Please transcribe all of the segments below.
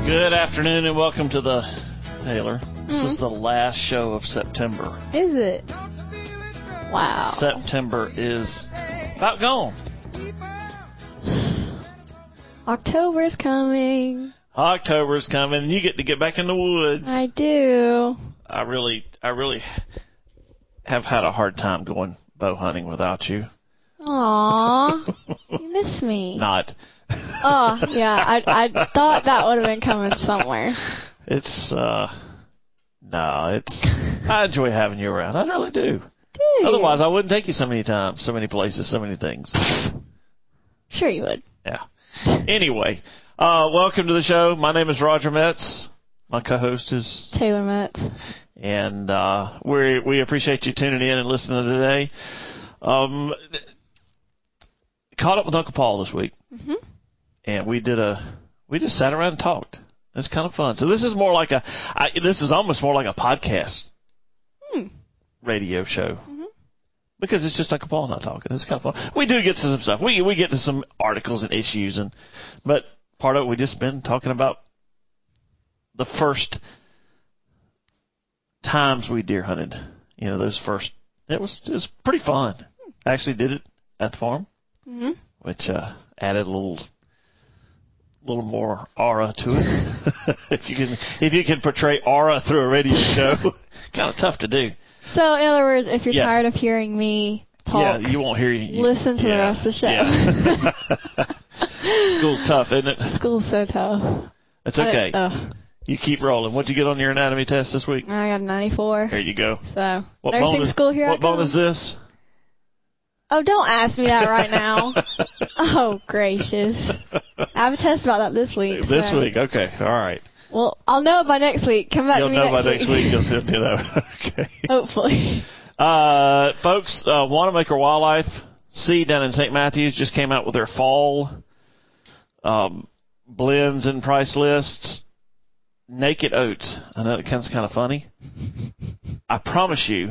Good afternoon and welcome to the Taylor. This is the last show of September. Is it? Wow. September is about gone. October's coming. October's coming and you get to get back in the woods. I do. I really have had a hard time going bow hunting without you. Aww. You miss me. Not. Oh, yeah. I thought that would have been coming somewhere. I enjoy having you around. I really do. Otherwise, I wouldn't take you so many times, so many places, so many things. Sure you would. Yeah. Anyway, welcome to the show. My name is Roger Metz. My co-host is Taylor Metz. And we appreciate you tuning in and listening today. Caught up with Uncle Paul this week. Mm-hmm. And we just sat around and talked. It's kind of fun. So this is more like this is almost more like a podcast radio show. Mm-hmm. Because it's just Uncle Paul and I talking. It's kind of fun. We do get to some stuff. We get to some articles and issues, but part of it we just been talking about the first times we deer hunted. You know, those first. It was pretty fun. I actually did it at the farm, which added a little more aura to it. if you can portray aura through a radio show, kind of tough to do. So, in other words, if you're tired of hearing me talk, you won't hear you. Listen to the rest of the show. Yeah. School's tough, isn't it? School's so tough. It's okay. You keep rolling. What'd you get on your anatomy test this week? I got a 94. There you go. So, nursing school here. What bone is this? Oh, don't ask me that right now. Oh, gracious. I have a test about that this week. This week, okay. All right. Well, I'll know by next week. Come back to me next week. You'll know by next week. You'll do that. Okay. Hopefully. Folks, Wanamaker Wildlife Seed down in St. Matthews just came out with their fall blends and price lists. Naked oats. I know that sounds kind of funny. I promise you,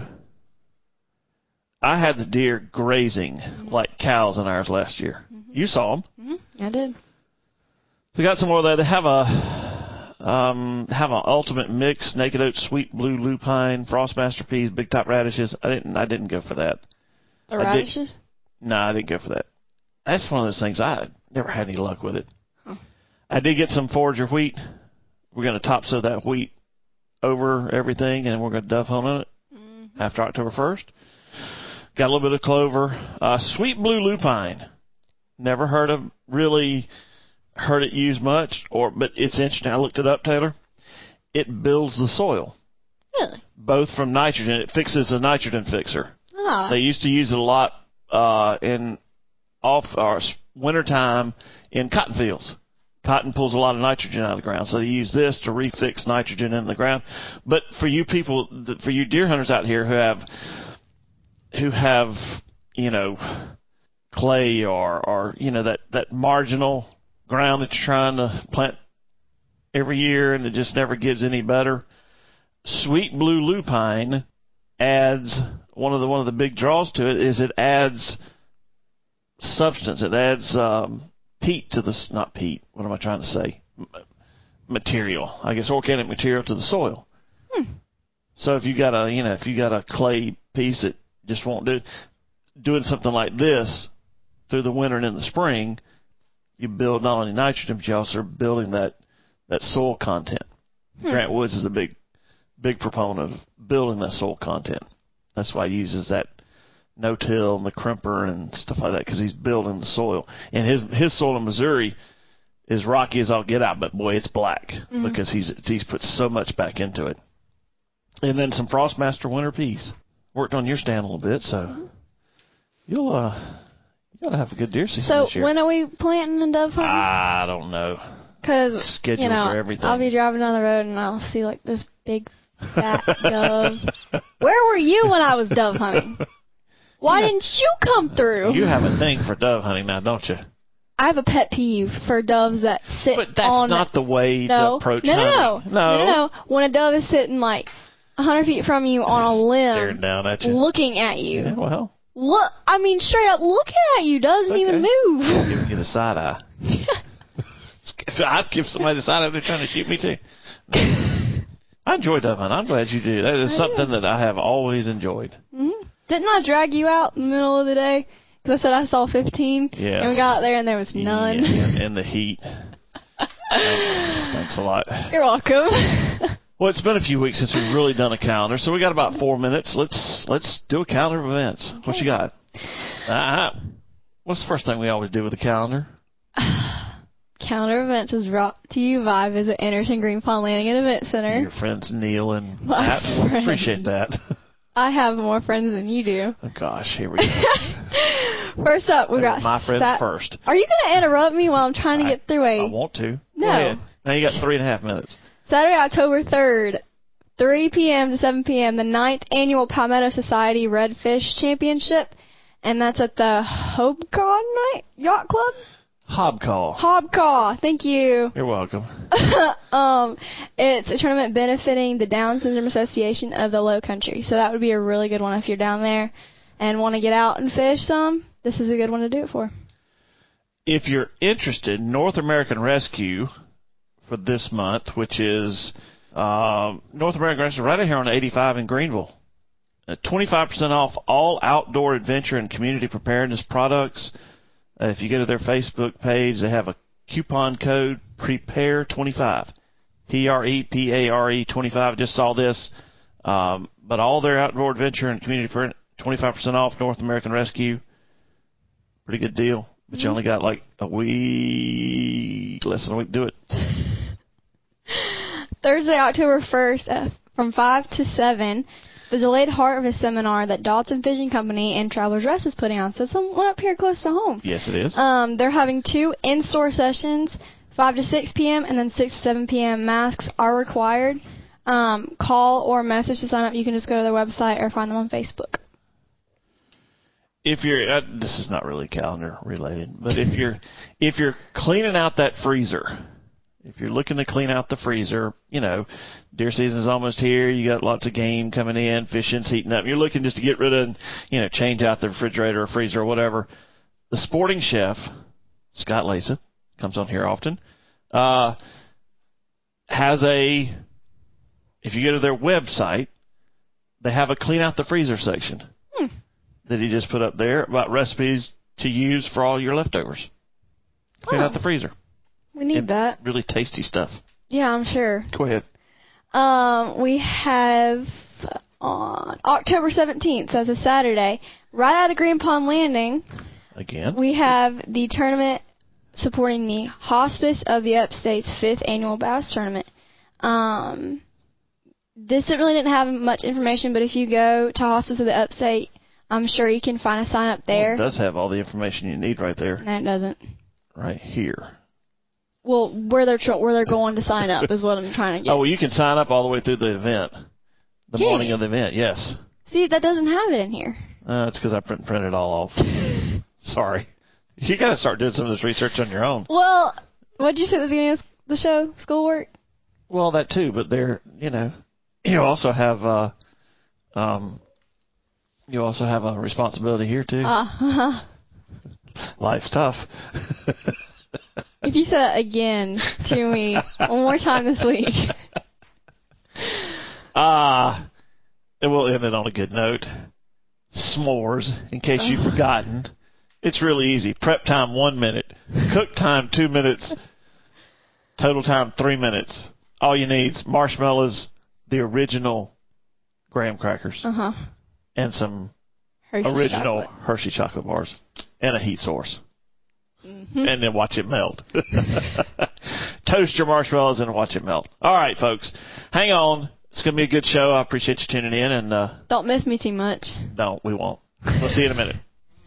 I had the deer grazing like cows in ours last year. Mm-hmm. You saw them. Mm-hmm. I did. We got some more there. They have an ultimate mix: naked oats, sweet blue lupine, frostmaster peas, big top radishes. I didn't go for that. The radishes? No, I didn't go for that. That's one of those things I never had any luck with it. Huh. I did get some forager wheat. We're going to topsoil that wheat over everything, and we're going to dove hunt on it after October 1st. Got a little bit of clover. Sweet blue lupine. Never really heard it used much, but it's interesting. I looked it up, Taylor. It builds the soil. Really? Both from nitrogen. It fixes a nitrogen fixer. Ah. They used to use it a lot in wintertime in cotton fields. Cotton pulls a lot of nitrogen out of the ground, so they use this to refix nitrogen in the ground. But for you deer hunters out here who have clay or that marginal ground that you're trying to plant every year and it just never gives any better, sweet blue lupine adds one of the big draws to it is it adds substance. It adds peat to the not peat. What am I trying to say? Material. I guess organic material to the soil. So if you got a clay piece that just won't do, doing something like this through the winter and in the spring, you build not only nitrogen, but you also are building that soil content. Grant Woods is a big proponent of building that soil content. That's why he uses that no-till and the crimper and stuff like that, because he's building the soil. And his soil in Missouri is rocky as all get out, but boy, it's black because he's put so much back into it. And then some Frostmaster winter peas. Worked on your stand a little bit, so you'll gotta have a good deer season this year. So when are we planting and dove hunting? I don't know. Because for everything. I'll be driving down the road and I'll see like this big fat dove. Where were you when I was dove hunting? Why didn't you come through? You have a thing for dove hunting now, don't you? I have a pet peeve for doves that sit on... But that's not the way to approach hunting. No. When a dove is sitting like 100 feet from you on a limb, staring down at you, looking at you. Yeah, well, look, I mean, straight up looking at you, doesn't even move. Giving you the side eye. So I'd give somebody the sign up, they're trying to shoot me too. I enjoy dove hunting. I'm glad you do. That is something that I have always enjoyed. Mm-hmm. Didn't I drag you out in the middle of the day? Because I said I saw 15. Yes. And we got out there and there was none. Yeah, in the heat. Thanks a lot. You're welcome. Well, it's been a few weeks since we've really done a calendar, so we got about 4 minutes. Let's do a calendar of events. Okay. What you got? What's the first thing we always do with a calendar? Calendar events is brought to you by Visit Anderson Green Pond Landing and Event Center. Your friends Neil and Matt. Appreciate that. I have more friends than you do. Oh, gosh, here we go. First up, we got my friends first. Are you going to interrupt me while I'm trying to get through I want to. No. Go ahead. Now you got 3.5 minutes. Saturday, October 3rd, 3 p.m. to 7 p.m., the 9th Annual Palmetto Society Redfish Championship, and that's at the Hobcaw Yacht Club? Hobcaw. Thank you. You're welcome. It's a tournament benefiting the Down Syndrome Association of the Low Country, so that would be a really good one if you're down there and want to get out and fish some. This is a good one to do it for. If you're interested, North American Rescue for this month, which is North American Rescue right here on 85 in Greenville. 25% off all outdoor adventure and community preparedness products. If you go to their Facebook page, they have a coupon code PREPARE25. PREPARE 25. Just saw this. But all their outdoor adventure and community 25% off North American Rescue. Pretty good deal. But you only got like a week, less than a week. Do it. Thursday, October 1st, from 5 to 7, the Delayed Harvest Seminar that Dodson Fishing Company and Travelers Rest is putting on. So it's one up here close to home. Yes, it is. They're having 2 in-store sessions, 5 to 6 p.m. and then 6 to 7 p.m. Masks are required. Call or message to sign up. You can just go to their website or find them on Facebook. If you're this is not really calendar related, but if you're cleaning out that freezer, if you're looking to clean out the freezer, deer season's almost here. You got lots of game coming in, fishing's heating up. You're looking just to get rid of, change out the refrigerator or freezer or whatever. The Sporting Chef, Scott Lasa, comes on here often, has if you go to their website, they have a clean out the freezer section that he just put up there about recipes to use for all your leftovers. Clean out the freezer. We need that. Really tasty stuff. Yeah, I'm sure. Go ahead. We have on October 17th, so that's a Saturday, right out of Green Pond Landing. Again. We have the tournament supporting the Hospice of the Upstate's 5th Annual Bass Tournament. This really didn't have much information, but if you go to Hospice of the Upstate, I'm sure you can find a sign up there. Well, it does have all the information you need right there. No, it doesn't. Right here. Well, where they're going to sign up is what I'm trying to get. Oh, well, you can sign up all the way through the event. The morning of the event, yes. See, that doesn't have it in here. It's because I printed it all off. Sorry. You got to start doing some of this research on your own. Well, what did you say at the beginning of the show? Schoolwork? Well, that too, but you also have a responsibility here too. Life's tough. If you say that again to me one more time this week. And we'll end it on a good note. S'mores, in case you've forgotten. It's really easy. Prep time 1 minute. Cook time 2 minutes. Total time 3 minutes. All you need is marshmallows, the original graham crackers, and some original Hershey chocolate bars, and a heat source. And then watch it melt. Toast your marshmallows and watch it melt. All right, folks. Hang on. It's going to be a good show. I appreciate you tuning in. And don't miss me too much. No, we won't. We'll see you in a minute.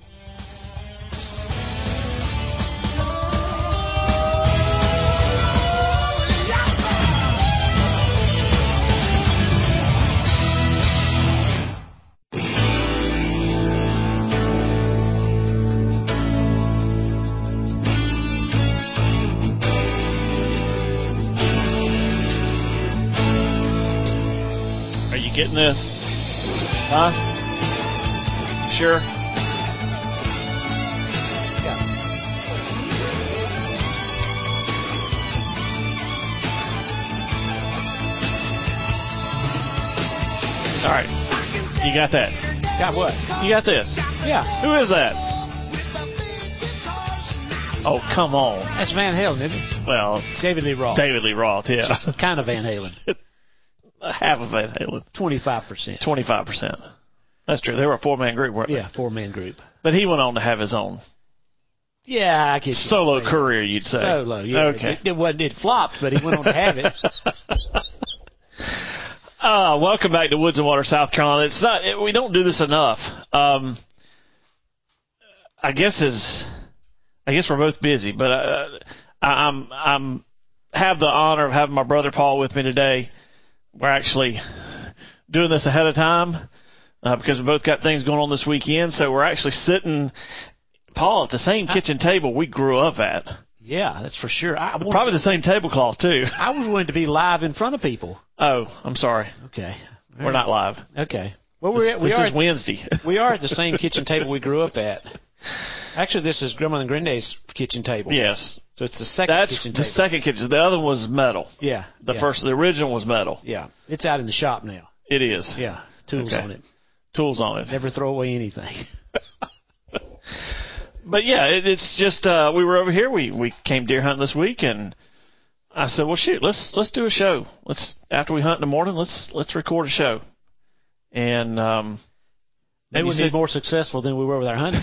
Getting this? Huh? Sure? Yeah. All right. You got that. Got what? You got this. Yeah. Who is that? Oh, come on. That's Van Halen, isn't it? Well, David Lee Roth. David Lee Roth, yeah. Just kind of Van Halen. Half of Van Halen. 25%. 25%. That's true. They were a four-man group, weren't they? Yeah, four-man group. But he went on to have his own Yeah, I guess solo career, you'd say. Solo, yeah. Okay. It flopped, but he went on to have it. Welcome back to Woods and Water, South Carolina. We don't do this enough. I guess we're both busy, but I'm have the honor of having my brother Paul with me today. We're actually doing this ahead of time because we both got things going on this weekend. So we're actually sitting, Paul, at the same kitchen table we grew up at. Yeah, that's for sure. Probably the same tablecloth too. I was willing to be live in front of people. Oh, I'm sorry. Okay. We're not live. Okay. Well, This is Wednesday. We are at the same kitchen table we grew up at. Actually, this is Grandma and Granddad's kitchen table. Yes. So it's the second kitchen table. The second kitchen. The other one was metal. Yeah. The original was metal. Yeah. It's out in the shop now. It is. Yeah. Tools on it. Tools on it. Never throw away anything. But yeah, it's just we were over here. We came deer hunting this week, and I said, "Well, shoot, let's do a show. After we hunt in the morning, let's record a show." And maybe we'll be more successful than we were with our hunting.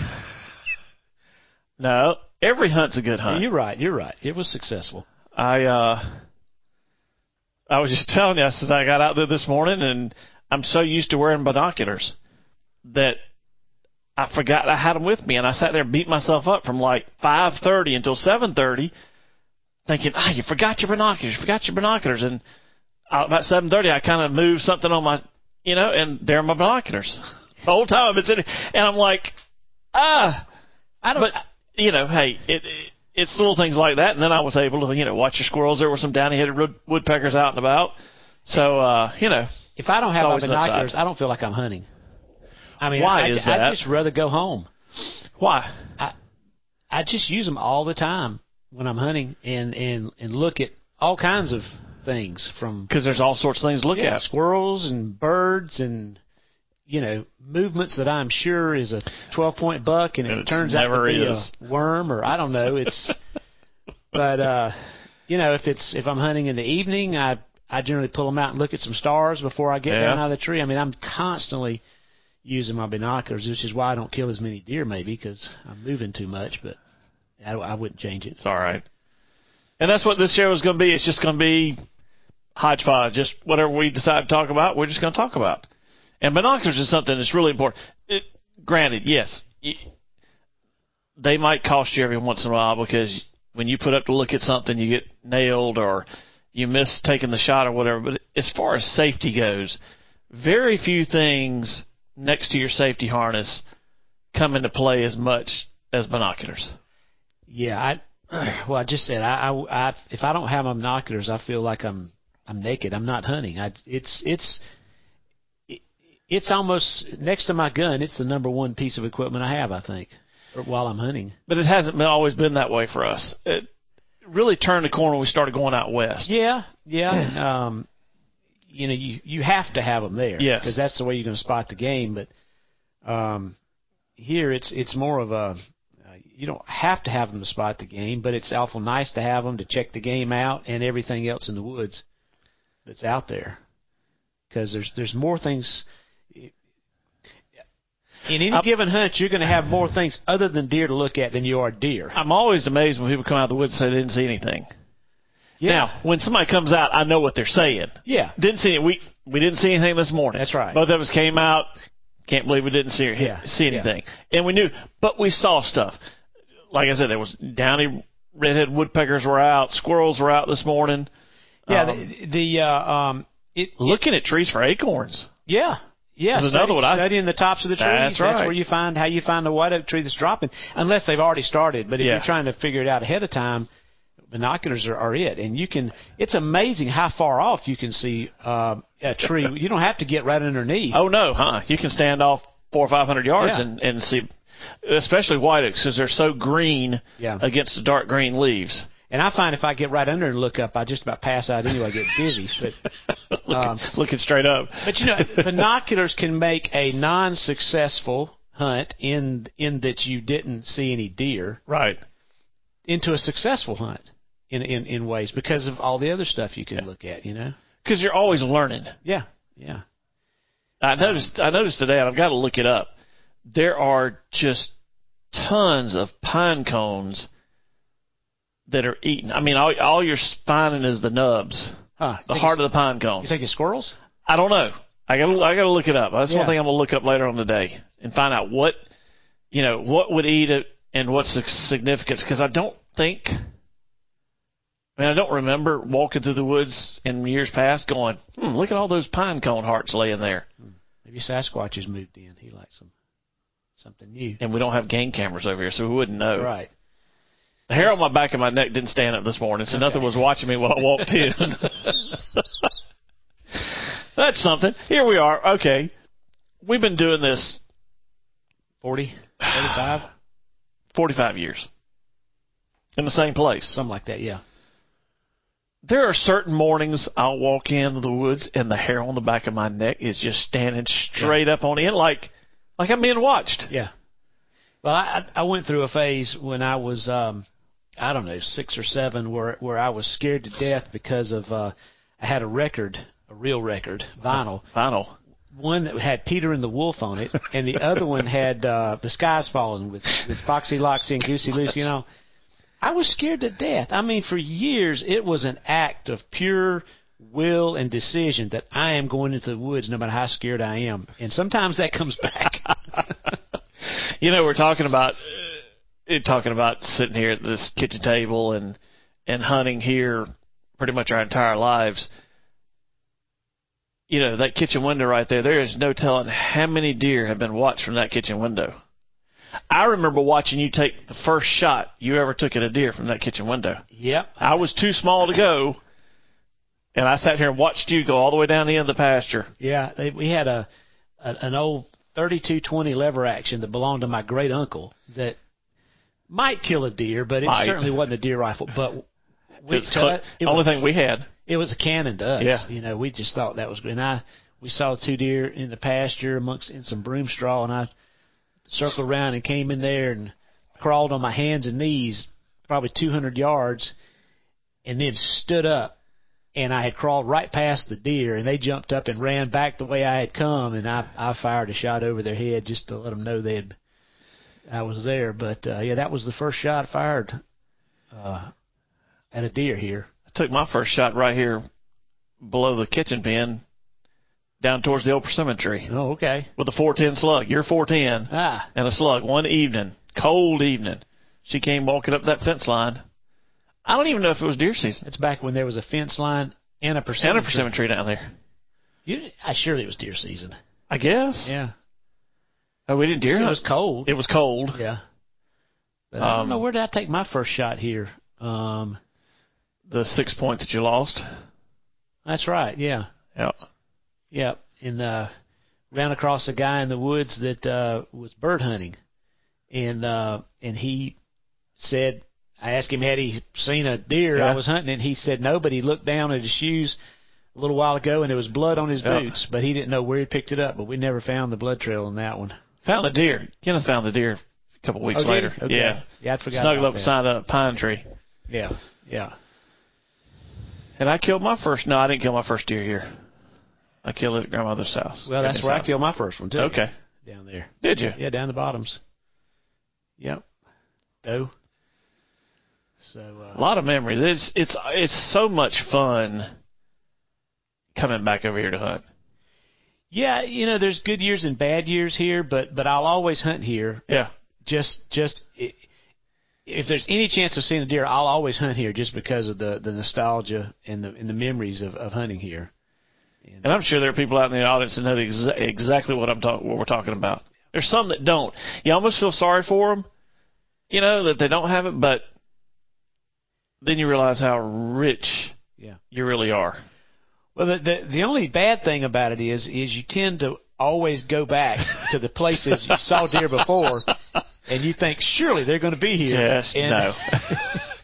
No, every hunt's a good hunt. You're right. It was successful. I was just telling you, I said I got out there this morning, and I'm so used to wearing binoculars that I forgot I had them with me, and I sat there and beat myself up from like 5:30 until 7:30, thinking, you forgot your binoculars. And about 7:30, I kind of moved something on my, and there are my binoculars. The whole time I've been sitting, and I'm like, I don't. But hey, it's little things like that, and then I was able to, watch your squirrels. There were some downy-headed woodpeckers out and about. So, if I don't have my binoculars, I don't feel like I'm hunting. I mean, why is that? I'd just rather go home. Why? I just use them all the time when I'm hunting and look at all kinds of things because there's all sorts of things to look at. Squirrels and birds and movements that I'm sure is a 12-point buck and it turns out to be a worm or I don't know. It's but if I'm hunting in the evening, I generally pull them out and look at some stars before I get down out of the tree. I mean, I'm constantly using my binoculars, which is why I don't kill as many deer, maybe because I'm moving too much. But I wouldn't change it. It's all right. And that's what this show is going to be. It's just going to be hodgepodge. Just whatever we decide to talk about, we're just going to talk about. And binoculars is something that's really important. Granted, yes, they might cost you every once in a while because when you put up to look at something, you get nailed or you miss taking the shot or whatever. But as far as safety goes, very few things next to your safety harness come into play as much as binoculars. Yeah, I just said I if I don't have my binoculars, I feel like I'm naked. I'm not hunting. It's almost next to my gun. It's the number one piece of equipment I have, I think, while I'm hunting. But it hasn't always been that way for us. It really turned the corner when we started going out west. Yeah. And, you have to have them there. Yes. Because that's the way you're going to spot the game. But here it's more of a you don't have to have them to spot the game, but it's awful nice to have them to check the game out and everything else in the woods that's out there. Because there's more things. In any given hunt, you're going to have more things other than deer to look at than you are deer. I'm always amazed when people come out of the woods and say they didn't see anything. Yeah. Now, when somebody comes out, I know what they're saying. Yeah. Didn't see it. We didn't see anything this morning. That's right. Both of us came out. Can't believe we didn't see anything. Yeah. And we knew, but we saw stuff. Like I said, there was downy redhead woodpeckers were out. Squirrels were out this morning. Yeah. Looking at trees for acorns. Yeah. Yeah, studying the tops of the trees. That's right. That's where how you find the white oak tree that's dropping, unless they've already started. But if you're trying to figure it out ahead of time, binoculars are it. And it's amazing how far off you can see a tree. You don't have to get right underneath. Oh, no, You can stand off 400 or 500 yards and see, especially white oaks, because they're so green against the dark green leaves. And I find if I get right under and look up, I just about pass out anyway. I get dizzy. But looking straight up. But binoculars can make a non-successful hunt in that you didn't see any deer, right, into a successful hunt in ways because of all the other stuff you can look at. Because you're always learning. Yeah. I noticed today, and I've got to look it up. There are just tons of pine cones that are eaten. I mean, all you're finding is the nubs, the heart of the pine cones. You think it's squirrels? I don't know. I got to look it up. That's one thing I'm gonna look up later on today and find out what would eat it and what's the significance. Because I don't remember walking through the woods in years past going, look at all those pine cone hearts laying there. Maybe Sasquatch has moved in. He likes something new. And we don't have game cameras over here, so we wouldn't know. That's right. The hair on my back of my neck didn't stand up this morning, so nothing was watching me while I walked in. That's something. Here we are. Okay. We've been doing this 45 years. In the same place. Something like that, yeah. There are certain mornings I'll walk into the woods and the hair on the back of my neck is just standing straight up on end like I'm being watched. Yeah. Well, I went through a phase when I was, 6 or 7, where I was scared to death because of I had a real record, vinyl. One that had Peter and the Wolf on it, and the other one had The Sky's Falling with Foxy Loxy and Goosey Lucy. I was scared to death. I mean, for years, it was an act of pure will and decision that I am going into the woods no matter how scared I am. And sometimes that comes back. We're talking about sitting here at this kitchen table and hunting here pretty much our entire lives. That kitchen window right there is no telling how many deer have been watched from that kitchen window. I remember watching you take the first shot you ever took at a deer from that kitchen window. Yep. I was too small to go, and I sat here and watched you go all the way down the end of the pasture. Yeah, we had an old 32-20 lever action that belonged to my great uncle that might kill a deer, but it certainly wasn't a deer rifle. But the only thing we had. It was a cannon to us. Yeah. We just thought that was good. And we saw 2 deer in the pasture in some broom straw, and I circled around and came in there and crawled on my hands and knees probably 200 yards and then stood up, and I had crawled right past the deer, and they jumped up and ran back the way I had come, and I fired a shot over their head just to let them know I was there. But, that was the first shot I fired at a deer here. I took my first shot right here below the kitchen pen down towards the old cemetery. Oh, okay. With a 410 slug. Your 410 and a slug one evening, cold evening. She came walking up that fence line. I don't even know if it was deer season. It's back when there was a fence line and a persimmon tree. And a persimmon tree down there. Surely it was deer season. I guess. Yeah. Oh, we didn't deer hunt. It was cold. It was cold. Yeah. But I don't know, where did I take my first shot here? The 6 points that you lost. That's right. Yeah. Yeah. Yeah. And ran across a guy in the woods that was bird hunting, and he said, I asked him had he seen a deer I was hunting, and he said no, but he looked down at his shoes a little while ago, and there was blood on his boots, but he didn't know where he picked it up. But we never found the blood trail on that one. Found the deer. Kenneth found the deer a couple weeks later. Okay. Yeah, I forgot. Snuggled up beside a pine tree. Yeah. And I killed my first. No, I didn't kill my first deer here. I killed it at grandmother's house. Well, that's where I killed my first one too. Okay. Down there. Did you? Yeah, down the bottoms. Yep. Doe. So a lot of memories. It's so much fun coming back over here to hunt. Yeah, there's good years and bad years here, but I'll always hunt here. Yeah. Just if there's any chance of seeing a deer, I'll always hunt here just because of the nostalgia and the memories of hunting here. And I'm sure there are people out in the audience that know exactly what we're talking about. There's some that don't. You almost feel sorry for them, that they don't have it, but then you realize how rich you really are. Well, the only bad thing about it is you tend to always go back to the places you saw deer before, and you think, surely they're going to be here. Yes, no.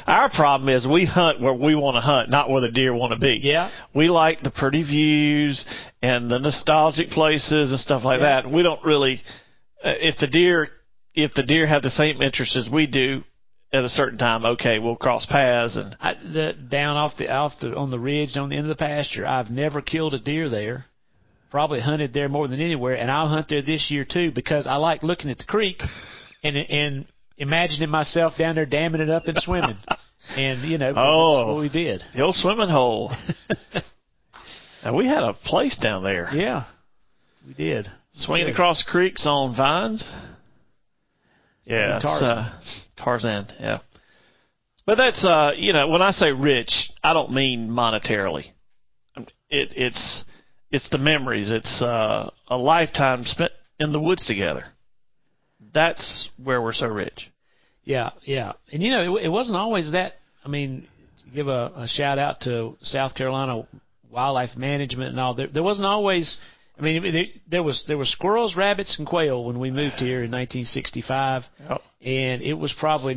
Our problem is we hunt where we want to hunt, not where the deer want to be. Yeah. We like the pretty views and the nostalgic places and stuff like that. We don't really if the deer have the same interests as we do at a certain time, okay, we'll cross paths and down on the ridge on the end of the pasture. I've never killed a deer there. Probably hunted there more than anywhere, and I'll hunt there this year too because I like looking at the creek and imagining myself down there damming it up and swimming. And that's what we did. The old swimming hole. Now, we had a place down there. Yeah, we did. Swinging across creeks on vines. Yeah, Tarzan. Yeah. But that's when I say rich, I don't mean monetarily. It's the memories. It's a lifetime spent in the woods together. That's where we're so rich. Yeah. And it wasn't always that. I mean, give a shout out to South Carolina Wildlife Management and all. There wasn't always. I mean, there were squirrels, rabbits, and quail when we moved here in 1965, and it was probably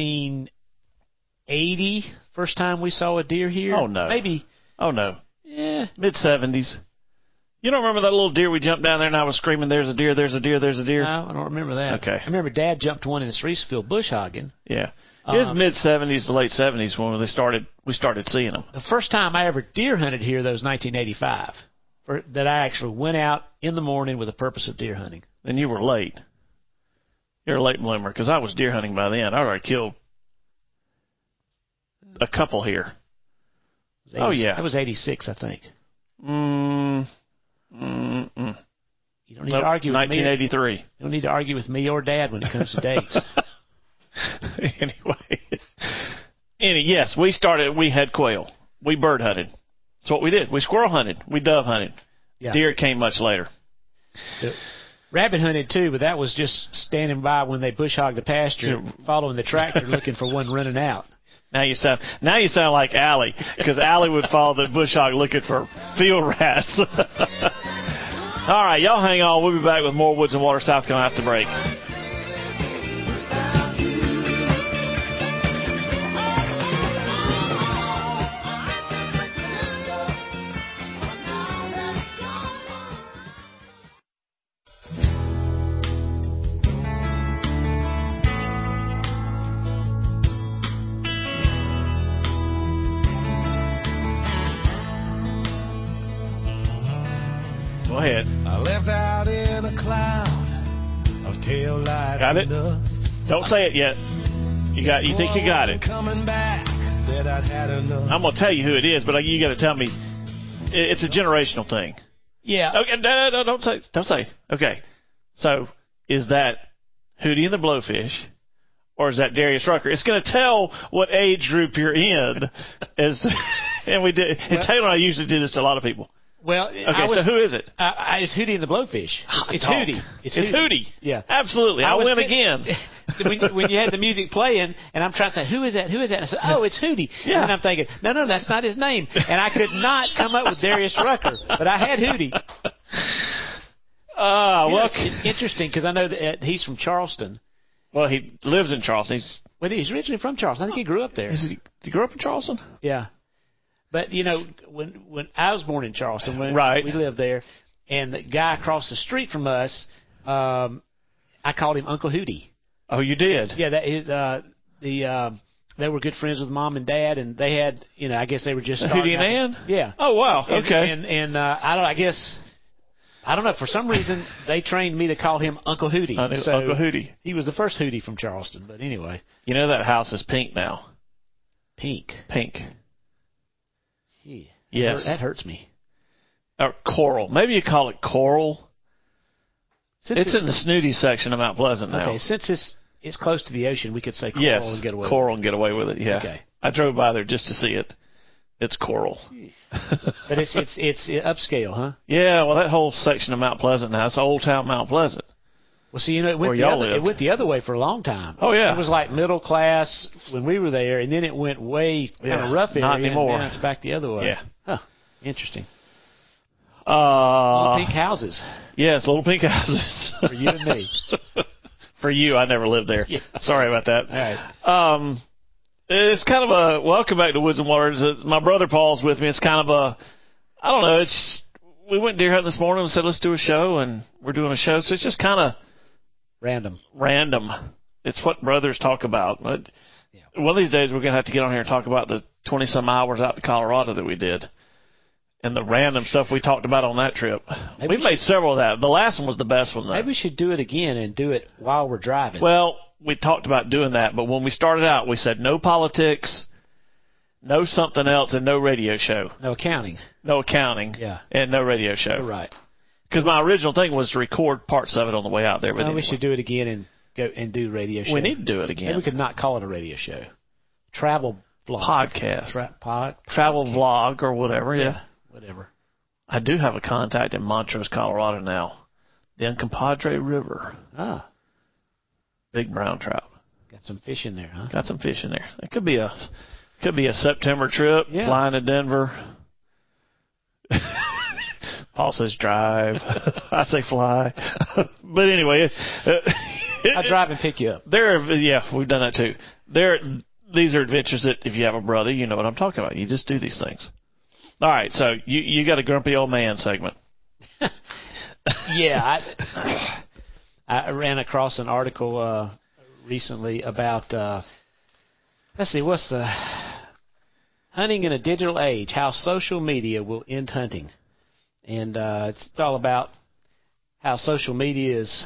1980 first time we saw a deer here. Oh no, maybe. Oh no, yeah, mid-70s. You don't remember that little deer we jumped down there and I was screaming, "There's a deer! There's a deer! There's a deer!" No, I don't remember that. Okay, I remember Dad jumped one in the Ceresfield bush hogging. Yeah, it was mid-70s to late 70s when we started seeing them. The first time I ever deer hunted here, though, was 1985. That I actually went out in the morning with the purpose of deer hunting. And you were late. You're a late bloomer because I was deer hunting by then. I already killed a couple here. Oh, yeah. That was 86, I think. You don't need to argue with 1983. You don't need to argue with me or Dad when it comes to dates. Yes, we had quail. We bird hunted. That's what we did. We squirrel hunted. We dove hunted. Yeah. Deer came much later. Rabbit hunted too, but that was just standing by when they bush hogged the pasture, following the tractor, looking for one running out. Now you sound like Allie, because Allie would follow the bush hog looking for field rats. All right, y'all hang on. We'll be back with more Woods and Water South Carolina after the break. Go ahead. I left out in a cloud of tail lights. Got it? Don't say it yet. You think you got it? Coming back, said I'd had enough. I'm gonna tell you who it is, but you got to tell me. It's a generational thing. Yeah. Okay. No, don't say. Okay. So is that Hootie and the Blowfish, or is that Darius Rucker? It's going to tell what age group you're in. And we did. And Taylor and I usually do this to a lot to people. Well, okay, so who is it? It's Hootie and the Blowfish. It's Hootie. It's Hootie. Yeah, absolutely. I win again. when you had the music playing, and I'm trying to say, who is that? Who is that? And I said, oh, it's Hootie. Yeah. And I'm thinking, no, that's not his name. And I could not come up with Darius Rucker, but I had Hootie. It's interesting because I know that he's from Charleston. Well, he lives in Charleston. He's originally from Charleston. I think he grew up there. Did he grow up in Charleston? Yeah. But, when I was born in Charleston, we lived there, and the guy across the street from us, I called him Uncle Hootie. Oh, you did? Yeah, that is they were good friends with Mom and Dad, and they had, I guess they were just Hootie and Ann? Yeah. Oh, wow. Okay. And I don't know, for some reason, they trained me to call him Uncle Hootie. So Uncle Hootie. He was the first Hootie from Charleston, but anyway. You know that house is pink now. Pink. Gee, yes. That hurts me. Or coral. Maybe you call it coral. It's in the snooty section of Mount Pleasant now. Okay, since it's close to the ocean, we could say coral and get away with it. Coral and get away with it, yeah. Okay. I drove by there just to see it. It's coral. But it's upscale, huh? Yeah, well, that whole section of Mount Pleasant now, it's Old Town Mount Pleasant. Well, see, it went the other way for a long time. Oh, yeah. It was like middle class when we were there, and then it went way kind of rough area. Not anymore. And now it's back the other way. Yeah. Huh. Interesting. Little pink houses. Yes, little pink houses. For you and me. For you, I never lived there. Yeah. Sorry about that. All right. It's kind of a welcome back to Woods and Waters. My brother Paul's with me. It's kind of a, I don't know. We went deer hunting this morning and said let's do a show, and we're doing a show. So it's just kind of random. It's what brothers talk about. But one of these days we're gonna have to get on here and talk about the 20-some hours out to Colorado that we did, and the random stuff we talked about on that trip. We made several of that. The last one was the best one, though. Maybe we should do it again and do it while we're driving. Well, we talked about doing that, but when we started out, we said no politics, no something else, and no radio show. No accounting. Yeah. And no radio show. You're right. Because my original thing was to record parts of it on the way out there. But anyway, we should do it again and go and do radio show. We need to do it again. Maybe we could not call it a radio show. Travel vlog. Podcast. Travel vlog or whatever, yeah. Whatever. I do have a contact in Montrose, Colorado now. The Uncompadre River. Ah. Big brown trout. Got some fish in there, huh? Got some fish in there. It could be a September trip, flying to Denver. Paul says drive. I say fly. But anyway. I drive and pick you up. We've done that too. These are adventures that if you have a brother, you know what I'm talking about. You just do these things. All right, so you got a grumpy old man segment. Yeah, I ran across an article recently about, let's see, what's the hunting in a digital age, how social media will end hunting. And it's all about how social media is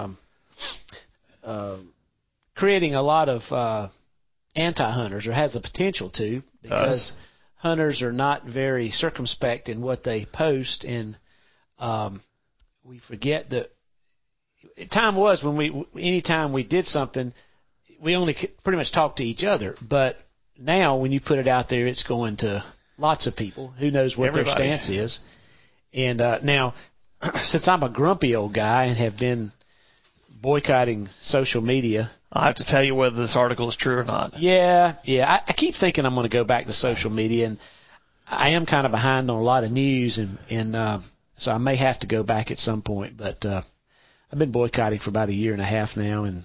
creating a lot of anti-hunters, or has the potential to, because hunters are not very circumspect in what they post, and we forget that time was when anytime we did something, we only pretty much talked to each other. But now when you put it out there, it's going to lots of people. Who knows what their stance is. And now, since I'm a grumpy old guy and have been boycotting social media, I'll have to tell you whether this article is true or not. Yeah. I keep thinking I'm going to go back to social media, and I am kind of behind on a lot of news, and so I may have to go back at some point. But I've been boycotting for about a year and a half now, and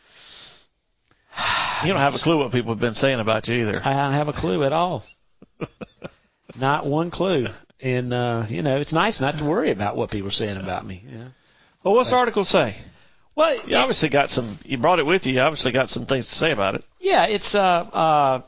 you don't have a clue what people have been saying about you either. I don't have a clue at all. Not one clue. And, it's nice not to worry about what people are saying about me. Yeah. Well, what's the article say? Well, you obviously got you brought it with you. You obviously got some things to say about it. Yeah, it's talking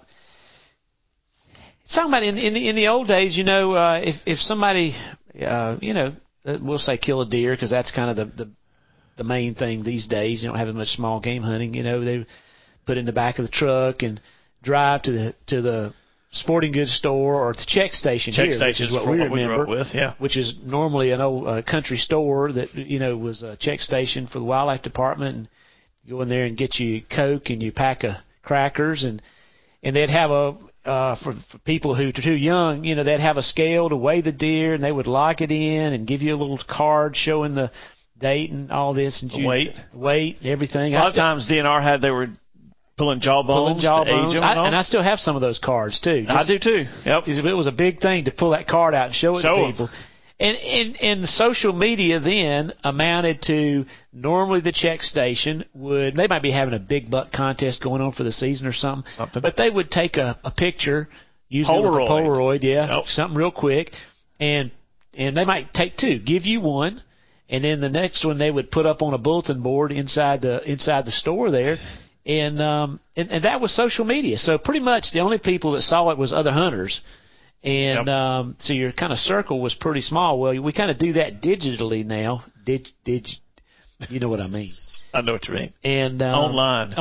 about in the old days, if somebody, we'll say kill a deer, because that's kind of the main thing these days. You don't have as much small game hunting. They put in the back of the truck and drive to the sporting goods store or the check station. Check station is what we remember, which is normally an old country store that was a check station for the wildlife department, and you go in there and get you Coke and you pack of crackers, and they'd have for people who are too young, they'd have a scale to weigh the deer, and they would lock it in and give you a little card showing the date and all this, and weight, everything. A lot of times DNR they were pulling jawbones to age them. And I still have some of those cards, too. I do, too. Yep. It was a big thing to pull that card out and show it to people. And social media then amounted to, normally the check station they might be having a big buck contest going on for the season or something. But they would take a picture, using Polaroid, something real quick, and they might take two, give you one, and then the next one they would put up on a bulletin board inside the store there. And that was social media. So pretty much the only people that saw it was other hunters. And so your kind of circle was pretty small. Well, we kind of do that digitally now. You know what I mean? I know what you mean. And online.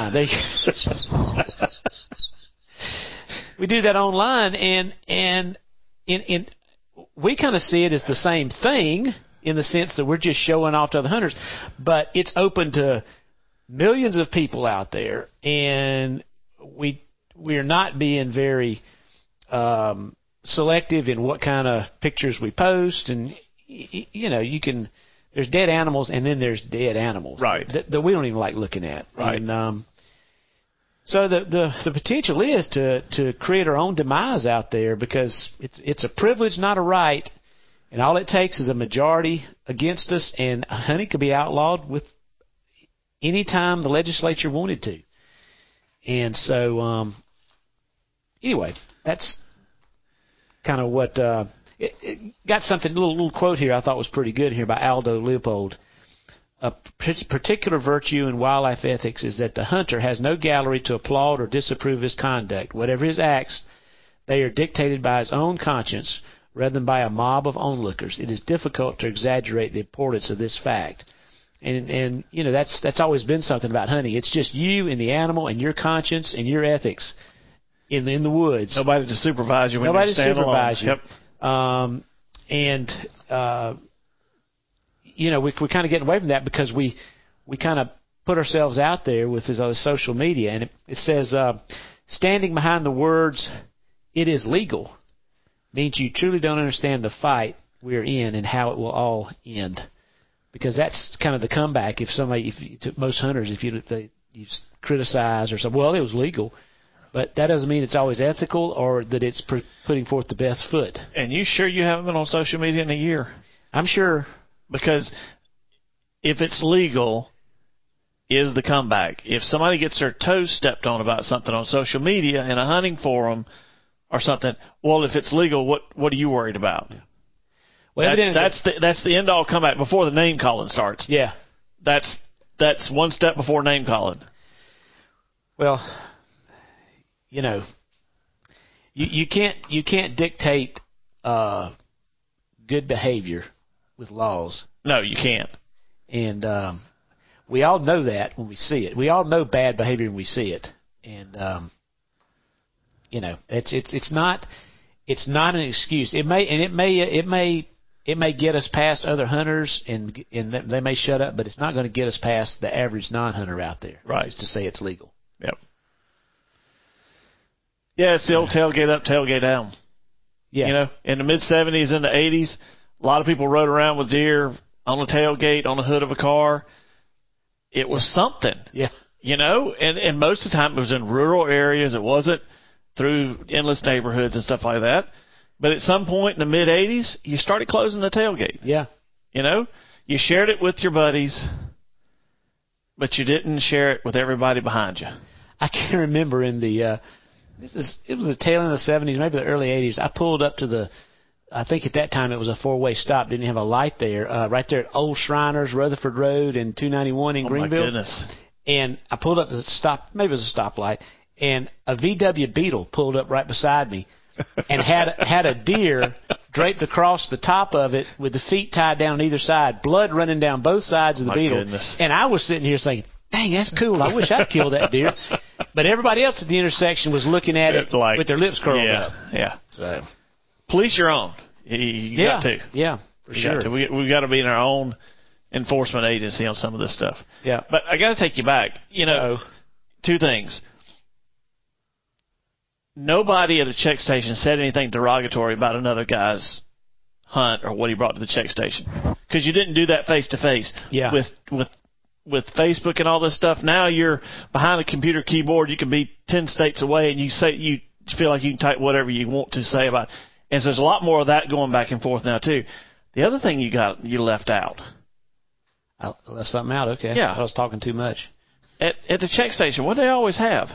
We do that online, and we kind of see it as the same thing in the sense that we're just showing off to other hunters, but it's open to millions of people out there, and we're not being very selective in what kind of pictures we post, and there's dead animals, and then there's dead animals, right? That we don't even like looking at, right? And so the potential is to create our own demise out there, because it's a privilege, not a right, and all it takes is a majority against us, and hunting could be outlawed with any time the legislature wanted to. And so anyway, that's kind of what it got something. A little quote here I thought was pretty good here by Aldo Leopold. A particular virtue in wildlife ethics is that the hunter has no gallery to applaud or disapprove his conduct. Whatever his acts, they are dictated by his own conscience rather than by a mob of onlookers. It is difficult to exaggerate the importance of this fact. And you know, that's always been something about hunting. It's just you and the animal and your conscience and your ethics in the woods. Nobody to supervise you when Nobody you're standing alone. Nobody to supervise you. Yep. You know, we're kind of getting away from that because we kind of put ourselves out there with this other social media. And it says, standing behind the words, "It is legal," means you truly don't understand the fight we're in and how it will all end. Because that's kind of the comeback. If to most hunters, if you criticize or say, well, it was legal, but that doesn't mean it's always ethical or that it's putting forth the best foot. And you sure you haven't been on social media in a year? I'm sure. Because if it's legal, is the comeback. If somebody gets their toes stepped on about something on social media in a hunting forum or something, well, if it's legal, what are you worried about? Yeah. Well, that's the end all comeback before the name calling starts. Yeah, that's one step before name calling. Well, you know, you can't dictate good behavior with laws. No, you can't. And we all know that when we see it. We all know bad behavior when we see it. And you know, it's not an excuse. It may get us past other hunters, and they may shut up, but it's not going to get us past the average non-hunter out there. Right. Just to say it's legal. Yep. Yeah, it's the old tailgate up, tailgate down. Yeah. You know, in the mid-'70s and the '80s, a lot of people rode around with deer on the tailgate, on the hood of a car. It was something. Yeah. You know, and most of the time it was in rural areas. It wasn't through endless neighborhoods and stuff like that. But at some point in the mid-'80s, you started closing the tailgate. Yeah. You know, you shared it with your buddies, but you didn't share it with everybody behind you. I can remember in the it was the tail end of the 70s, maybe the early 80s. I pulled up to I think at that time it was a four-way stop. Didn't have a light there. Right there at Old Shriners, Rutherford Road, and 291 in Greenville. Oh, my goodness. And I pulled up to the stop. Maybe it was a stoplight. And a VW Beetle pulled up right beside me and had a deer draped across the top of it with the feet tied down on either side, blood running down both sides of the Beetle. Goodness. And I was sitting here saying, dang, that's cool. I wish I'd killed that deer. But everybody else at the intersection was looking at it like, with their lips curled up. Yeah. So, police your own. You got to. Yeah, for sure. We've got to be in our own enforcement agency on some of this stuff. Yeah. But I got to take you back. You know, two things. Nobody at a check station said anything derogatory about another guy's hunt or what he brought to the check station, because you didn't do that face to face. With Facebook and all this stuff. Now you're behind a computer keyboard. You can be 10 states away, and you feel like you can type whatever you want to say about it. And so there's a lot more of that going back and forth now too. The other thing you left out. I left something out. Okay. Yeah. I was talking too much. At the check station, what do they always have?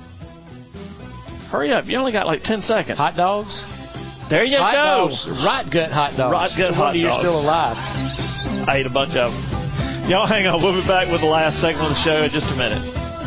Hurry up. You only got like 10 seconds. Hot dogs? There you hot go. Dogs. Rot gut hot dogs. Rot gut hot dogs. You're still alive. I ate a bunch of them. Y'all hang on. We'll be back with the last segment of the show in just a minute.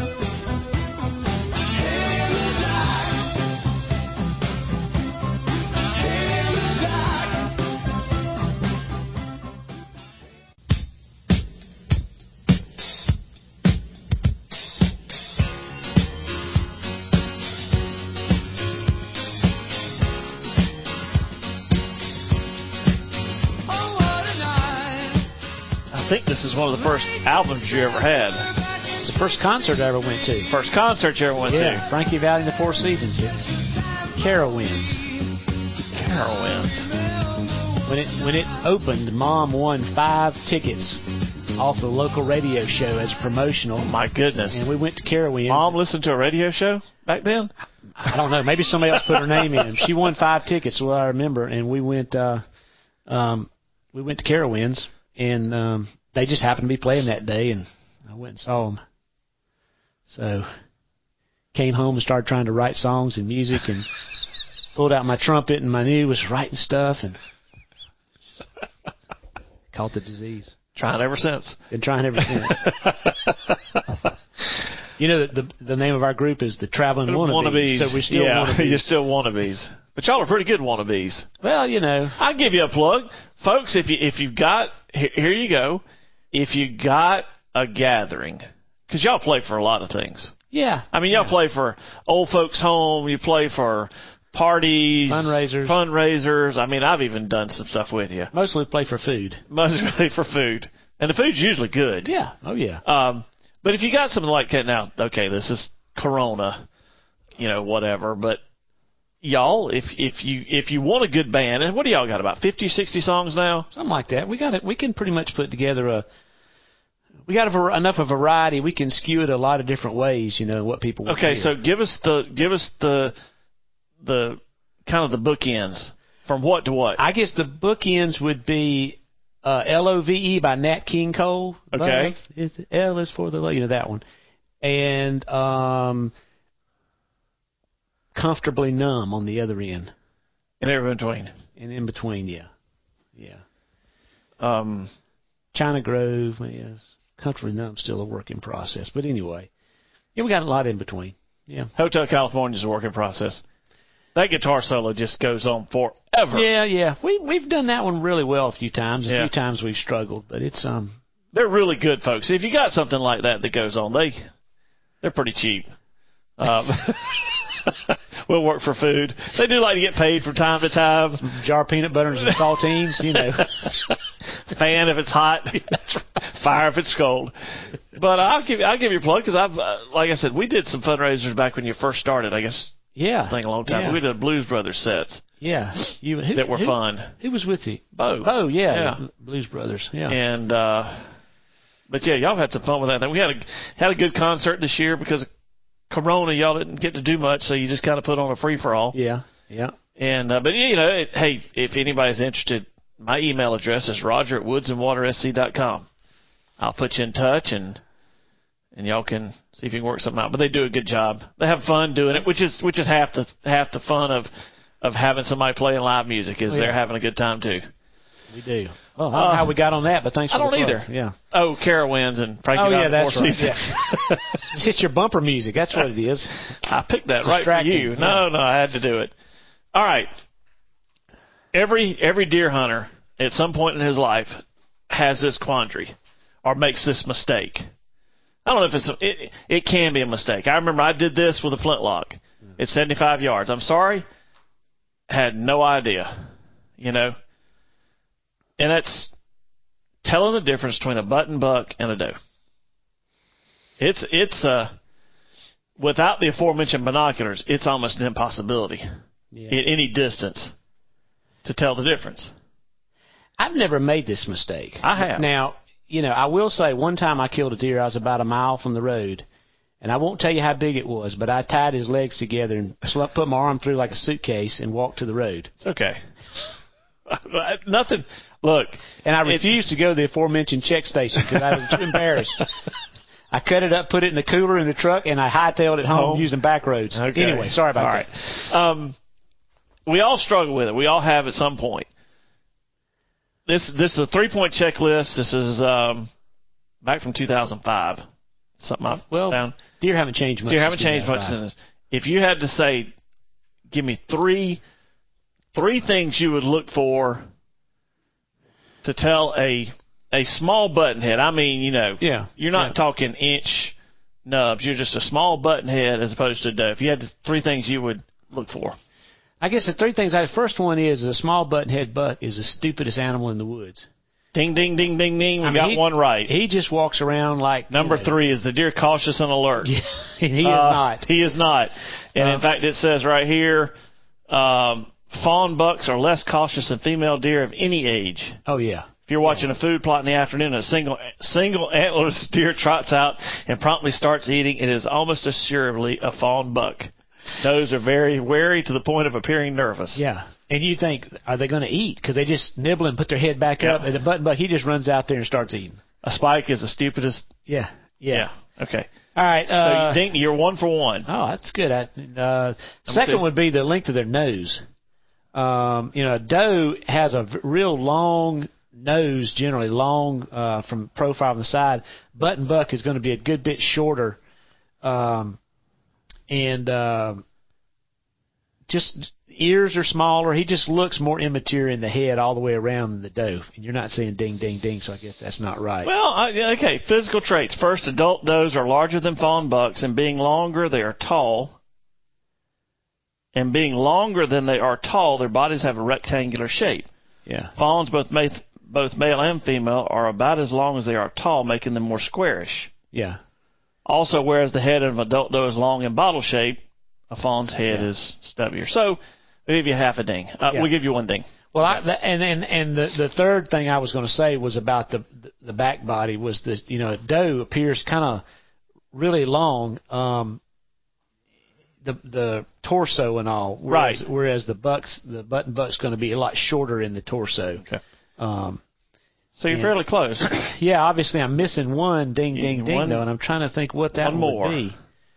I think this is one of the first albums you ever had. It's the first concert I ever went to. First concert you ever went to. Frankie Valli and the Four Seasons. Carowinds. Carowinds. When it opened, Mom won 5 tickets off the local radio show as a promotional. Oh, my goodness. And we went to Carowinds. Mom listened to a radio show back then? I don't know. Maybe somebody else put her name in. She won 5 tickets, well, I remember. And we went to Carowinds, and they just happened to be playing that day, and I went and saw them. So, came home and started trying to write songs and music and pulled out my trumpet and my knew was writing stuff and caught the disease. Trying ever since. Been trying ever since. You know, the name of our group is the Traveling Wannabes. So we're still wannabes. You're still wannabes. But y'all are pretty good wannabes. Well, you know. I'll give you a plug. Folks, if you've got, here you go. If you got a gathering, because y'all play for a lot of things. Yeah. I mean, y'all play for old folks' home. You play for parties. Fundraisers. I mean, I've even done some stuff with you. Mostly play for food. Mostly for food. And the food's usually good. Yeah. Oh, yeah. But if you got something like that now, okay, this is Corona, you know, whatever. But y'all, if you want a good band, and what do y'all got, about 50, 60 songs now? Something like that. We got it. We can pretty much put together enough of a variety. We can skew it a lot of different ways, you know, what people want to hear. So give us the kind of the bookends from what to what. I guess the bookends would be Love by Nat King Cole. Okay. L is for the love, you know, that one. And Comfortably Numb on the other end. And in between. And in between, yeah. China Grove, yes. Comfortably Numb, still a work in process. But anyway, yeah, we got a lot in between. Yeah. Hotel California is a work in process. That guitar solo just goes on forever. Yeah. We've done that one really well a few times. A few times we've struggled, but it's they're really good, folks. If you got something like that goes on, they're pretty cheap. We'll work for food. They do like to get paid from time to time. Some jar of peanut butter and some saltines, you know. Fan if it's hot, fire if it's cold. But I'll give you a plug because I've, like I said, we did some fundraisers back when you first started. I guess. Yeah. Thing a long time. Yeah. We did Blues Brothers sets. Yeah. That were fun. Who was with you? Bo, yeah. Blues Brothers. Yeah. And but yeah, y'all had some fun with that. We had a good concert this year because of Corona. Y'all didn't get to do much, so you just kind of put on a free for all. Yeah. And but you know, hey, if anybody's interested, my email address is roger@woodsandwatersc.com. I'll put you in touch and y'all can see if you can work something out. But they do a good job. They have fun doing it, which is half the fun of having somebody playing live music is they're having a good time too. We do. Well, I don't know how we got on that, but thanks for the plug. I don't either. Yeah. Oh, Carowinds and Frankie Valli that's Four right. Seasons. Yeah. It's just your bumper music. That's what it is. I picked that right for you. Yeah. No, I had to do it. All right. Every deer hunter at some point in his life has this quandary or makes this mistake. I don't know if it can be a mistake. I remember I did this with a flintlock. It's 75 yards. I'm sorry. Had no idea. You know? And that's telling the difference between a button buck and a doe. It's without the aforementioned binoculars, it's almost an impossibility at any distance to tell the difference. I've never made this mistake. I have. Now, you know, I will say one time I killed a deer. I was about a mile from the road, and I won't tell you how big it was, but I tied his legs together and put my arm through like a suitcase and walked to the road. It's okay. Nothing. Look. And I refused to go to the aforementioned check station because I was too embarrassed. I cut it up, put it in the cooler in the truck, and I hightailed it home using back roads. Okay. Anyway, sorry about that. We all struggle with it. We all have at some point. This is a 3-point checklist. This is back from 2005. Something I've found. Deer haven't changed much. Deer haven't changed much since. If you had to say, give me three things you would look for to tell a small buttonhead. I mean, you know, you're not talking inch nubs. You're just a small buttonhead as opposed to a doe. If you had 3 things you would look for. I guess the 3 things. The first one is a small buttonhead buck is the stupidest animal in the woods. Ding, ding, ding, ding, ding. We got one right. He just walks around like... Number 3 is the deer cautious and alert. Yeah, he is not. He is not. And in fact, it says right here, fawn bucks are less cautious than female deer of any age. Oh, yeah. If you're watching a food plot in the afternoon and a single antlerless deer trots out and promptly starts eating, it is almost assuredly a fawn buck. Those are very wary to the point of appearing nervous. Yeah. And you think, are they going to eat? Because they just nibble and put their head back up. And the button buck, he just runs out there and starts eating. A spike is the stupidest. Yeah. Okay. All right. So you think you're 1 for 1. Oh, that's good. Second would be the length of their nose. A doe has a real long nose, generally long from profile on the side. Button buck is going to be a good bit shorter, just ears are smaller. He just looks more immature in the head all the way around than the doe. And you're not saying ding, ding, ding, so I guess that's not right. Well, okay. Physical traits. First, adult does are larger than fawn bucks, and being longer, they are tall. And being longer than they are tall, their bodies have a rectangular shape. Yeah. Fawns, both male and female, are about as long as they are tall, making them more squarish. Yeah. Also, whereas the head of an adult doe is long and bottle shaped, a fawn's head is stubbier. So we'll give you half a ding. We'll give you 1 ding. Well, the third thing I was going to say was about the back body was a doe appears kind of really long, the torso and all, whereas the button buck's going to be a lot shorter in the torso. Okay. So you're fairly close. Yeah, obviously I'm missing one ding though, and I'm trying to think what that would be.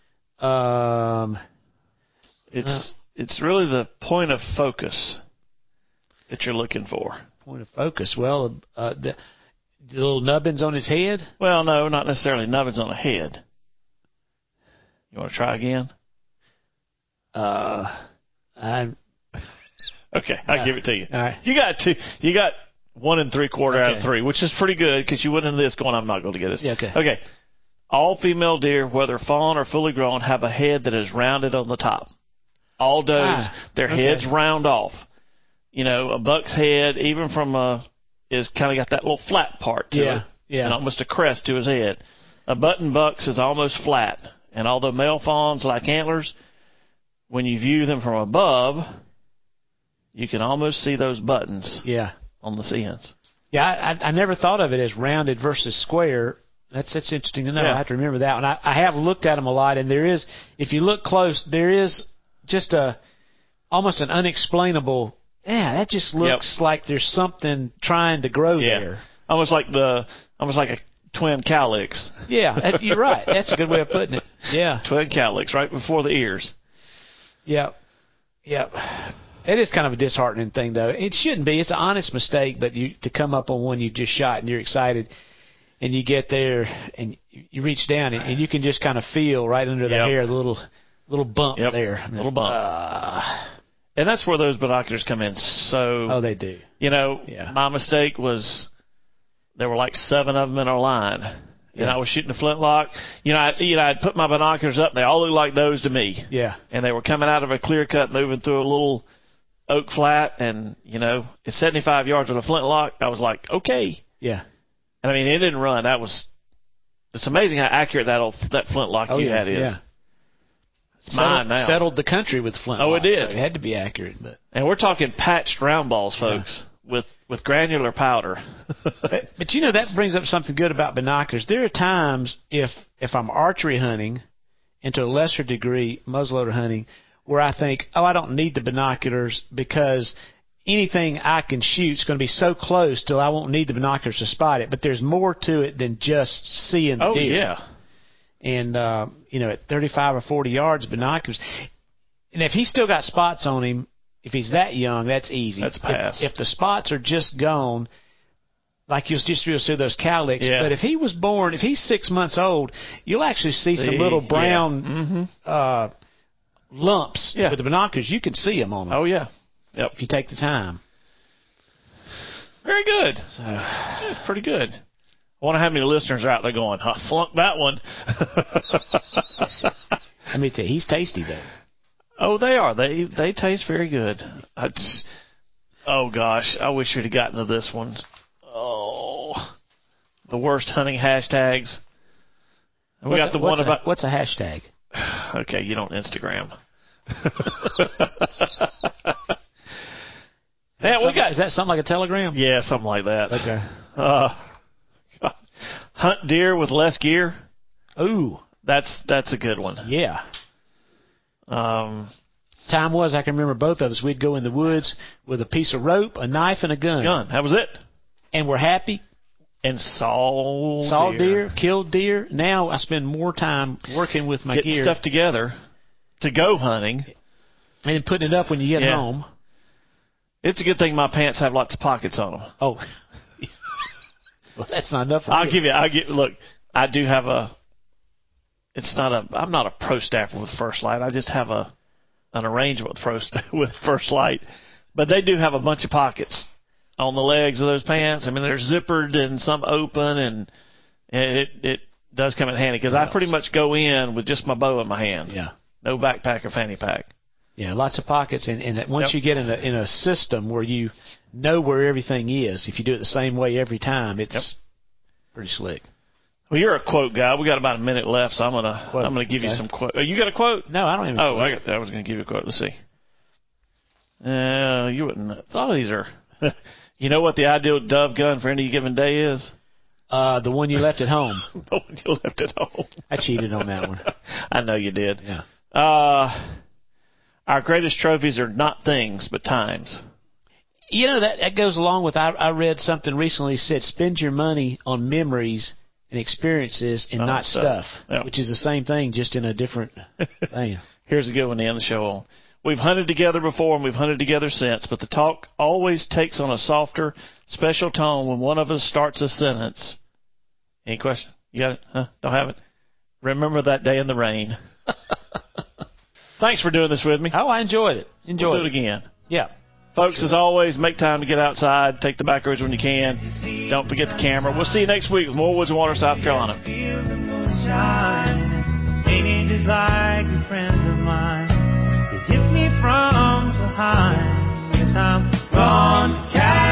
It's really the point of focus that you're looking for. Point of focus. Well, the little nubbins on his head? Well, no, not necessarily nubbins on the head. You want to try again? Okay, I'll give it to you. All right. You got 1 3/4 out of 3, which is pretty good because you went into this going, I'm not going to get this. Yeah, okay. Okay. All female deer, whether fawn or fully grown, have a head that is rounded on the top. All does. Their heads round off. A buck's head, even from is kind of got that little flat part to it. Yeah. And almost a crest to his head. A button buck's is almost flat. And although male fawns lack antlers, when you view them from above, you can almost see those buttons on the ends. Yeah, I never thought of it as rounded versus square. That's interesting to know. I have to remember that one. I have looked at them a lot, and there is, if you look close, there is just almost an unexplainable. Yeah, that just looks like there's something trying to grow there. Almost like a twin cowlicks. Yeah, you're right. That's a good way of putting it. Yeah, twin cowlicks right before the ears. Yep. It is kind of a disheartening thing, though. It shouldn't be. It's an honest mistake, but to come up on one you just shot and you're excited, and you get there and you reach down and you can just kind of feel right under the hair the little bump there. Little bump. And that's where those binoculars come in. So they do. My mistake was there were like 7 of them in our line. And I was shooting a flintlock. I'd put my binoculars up. They all looked like those to me. Yeah. And they were coming out of a clear cut, moving through a little oak flat. And, at 75 yards with a flintlock, I was like, okay. Yeah. And, it didn't run. It's amazing how accurate that flintlock you had is. Yeah. It's mine now. Settled the country with flintlock. Oh, it did. So it had to be accurate. And we're talking patched round balls, folks. Yeah. With granular powder. But that brings up something good about binoculars. There are times if I'm archery hunting, and to a lesser degree muzzleloader hunting, where I think, I don't need the binoculars because anything I can shoot is going to be so close till I won't need the binoculars to spot it. But there's more to it than just seeing the deer. Yeah. And, at 35 or 40 yards, binoculars. And if he's still got spots on him, if he's that young, that's easy. That's pass. If the spots are just gone, like you'll just be able to see those cowlicks. Yeah. But if he's 6 months old, you'll actually see some little brown lumps with the binoculars. You can see them on them. Oh, yeah. Yep. If you take the time. Very good. That's pretty good. I wonder how many listeners are out there going, I flunked that one. Let me tell you, he's tasty, though. Oh, they are. They taste very good. Oh, gosh. I wish you'd have gotten to this one. Oh, the worst hunting hashtags. And we got the one about... What's a hashtag? Okay, you don't Instagram. Is that something like a telegram? Yeah, something like that. Okay. Hunt deer with less gear. Ooh. That's a good one. Yeah. Time was, I can remember both of us, we'd go in the woods with a piece of rope, a knife, and a gun. That was it. And we're happy. And saw deer, killed deer. Now I spend more time working with my getting gear. stuff together to go hunting. And putting it up when you get home. It's a good thing my pants have lots of pockets on them. Oh. Well, that's not enough for me. Look, I do have I'm not a pro staffer with First Light. I just have an arrangement with First Light. But they do have a bunch of pockets on the legs of those pants. I mean, they're zippered and some open, and it does come in handy because I pretty much go in with just my bow in my hand. Yeah. No backpack or fanny pack. Yeah, lots of pockets, and once you get in a system where you know where everything is, if you do it the same way every time, it's pretty slick. Well, you're a quote guy. We got about a minute left, so I'm gonna give you some quote. Oh, you got a quote? No, I don't even. Oh, I was gonna give you a quote. Let's see. You wouldn't. All these are. You know what the ideal dove gun for any given day is? The one you left at home. The one you left at home. I cheated on that one. I know you did. Yeah. Our greatest trophies are not things, but times. You know, that goes along with, I read something recently said, spend your money on memories and experiences and not stuff, which is the same thing, just in a different thing. Here's a good one to end the show on. We've hunted together before and we've hunted together since, but the talk always takes on a softer, special tone when one of us starts a sentence. Any question? You got it? Huh? Don't have it? Remember that day in the rain. Thanks for doing this with me. Oh, I enjoyed it. We'll do it again. Yeah. Folks, as always, make time to get outside. Take the back roads when you can. Don't forget the camera. We'll see you next week with more Woods and Water, South Carolina. Feel the moonshine. Ain't it just like a friend of mine? You hit me from behind. Yes, I'm gone.